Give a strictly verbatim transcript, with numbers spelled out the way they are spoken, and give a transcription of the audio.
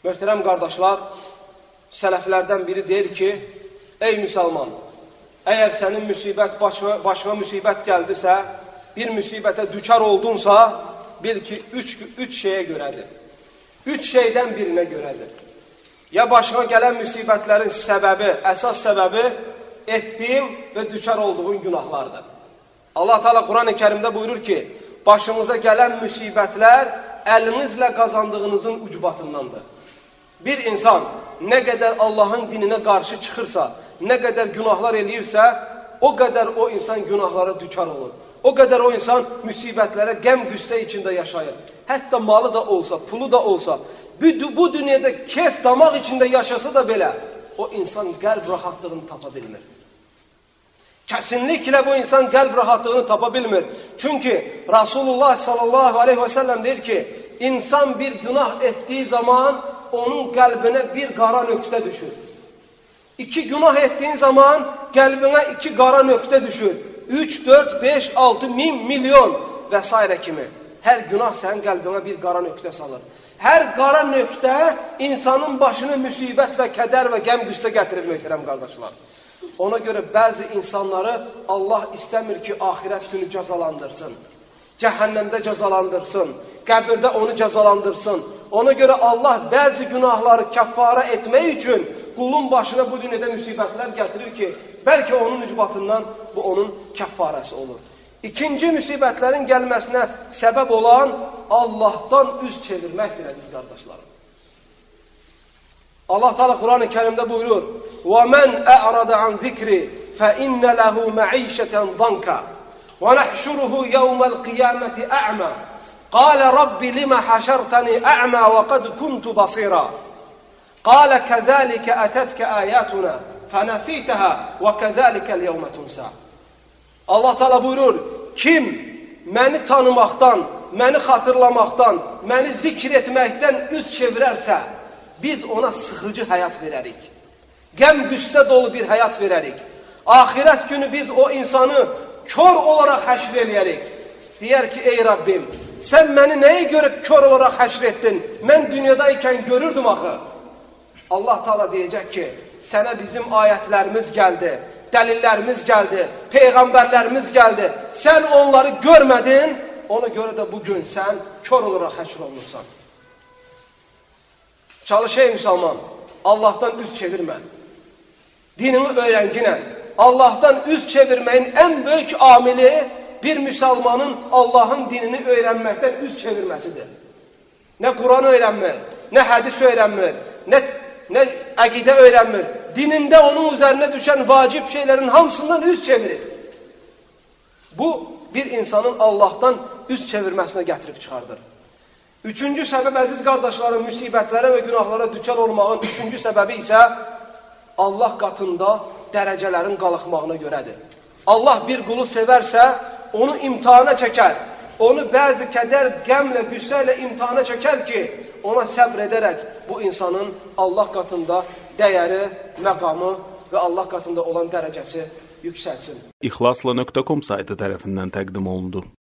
Möhtərəm qardaşlar, sələflərdən biri deyir ki, ey müsəlman, əgər sənin müsibət, başına, başına müsibət gəldisə, bir müsibətə düçar oldunsa, bil ki, üç, üç şeyə görədir. Üç şeydən birinə görədir. Ya başına gələn müsibətlərin səbəbi, əsas səbəbi etdiyin və düçar olduğun günahlardır. Allah Teala Quran-ı Kərimdə buyurur ki, başınıza gələn müsibətlər əlinizlə qazandığınızın ucubatındandır. Bir insan nə qədər Allahın dininə qarşı çıxırsa, nə qədər günahlar eləyirsə, o qədər o insan günahlara düçar olur. O qədər o insan müsibətlərə qəm qüssə içində yaşayır. Hətta malı da olsa, pulu da olsa, bu dünyada keyf damaq içində yaşasa da belə, o insan qəlb rahatlığını tapa bilmir. Kəsinliklə bu insan qəlb rahatlığını tapa bilmir. Çünki Rasulullah sallallahu aleyhi və səlləm deyir ki, insan bir günah etdiyi zaman onun qəlbinə bir qara nöqtə düşür. İki günah etdiğin zaman qəlbinə iki qara nöqtə düşür. Üç, dört, beş, altı, min, milyon və s. kimi. Hər günah sənin qəlbinə bir qara nöqtə salır. Hər qara nöqtə insanın başını müsibət və kədər və qəm qüssə gətirir, möhtərəm qardaşlar. Ona görə bəzi insanları Allah istəmir ki, axirət günü cəzalandırsın. Cəhənnəmdə cəzalandırsın. Qəbirdə onu cəzalandırsın. Ona görə Allah bəzi günahları kəffara etmək üçün qulun başına bu dünyada müsibətlər gətirir ki, bəlkə onun ucbatından bu onun kəffarəsi olur. İkinci müsibətlərin gəlməsinə səbəb olan Allahdan üz çevirməkdir, əziz qardaşlarım. Allah Teala Quran-ı Kərimdə buyurur: وَمَنْ أَعْرَضَ عَنْ ذِكْرِ فَإِنَّ لَهُ مَعِيشَةً ضَنْكَ وَنَحْشُرُهُ يَوْمَ الْقِيَامَةِ أَعْمَى قَالَ رَبِّ لِمَ حَشَرْتَنِي أَعْمَى وَقَدْ كُنْتُ بَصِيرًا قَالَ كَذَلِكَ أَتَتْكَ آيَاتُنَا فَنَسِيتَهَا وَكَذَلِكَ الْيَوْمَ تُنْسَى. Allah Teala buyurur, kim məni tanımaqdan, məni xatırlamaqdan, məni zikr etməkdən üz çevirərsə, biz ona sıxıcı həyat verərik. Qəm qüssə dolu bir həyat verərik. Ahirət günü biz o insanı kör olaraq həşr eləyərik. Deyər ki, ey Rabbim, sən məni nəyə görə kör olaraq həşr etdin? Mən dünyadaykən görürdüm axı. Allah Teala deyəcək ki, sənə bizim ayətlərimiz gəldi, dəlillərimiz gəldi, peyğəmbərlərimiz gəldi. Sən onları görmədin, ona görə də bugün sən kör olaraq həşr olunursan. Çalış ey müsəlman, Allahdan üz çevirmə. Dinini öyrənginə. Allahdan üz çevirməyin ən böyük amili bir müsəlmanın Allahın dinini öyrənməkdən üz çevirməsidir. Nə Quran öyrənmir, nə hədis öyrənmir, nə, nə əqidə öyrənmir. Dinində onun üzərinə düşən vacib şeylərin hamısından üz çevirir. Bu, bir insanın Allahdan üz çevirməsinə gətirib çıxardır. Üçüncü səbəb, əziz qardaşlarım, müsibətlərə və günahlara düçar olmağın üçüncü səbəbi isə Allah qatında dərəcələrin qalxmağına görədir. Allah bir qulu sevərsə, onu imtihana çəkər. Onu bəzi kədər, qəmlə, qüssə ilə imtihana çəkər ki, ona səbr edərək bu insanın Allah qatında dəyəri, məqamı və Allah qatında olan dərəcəsi yüksəlsin. İxlasla nöqtə com saytı tərəfindən təqdim olundu.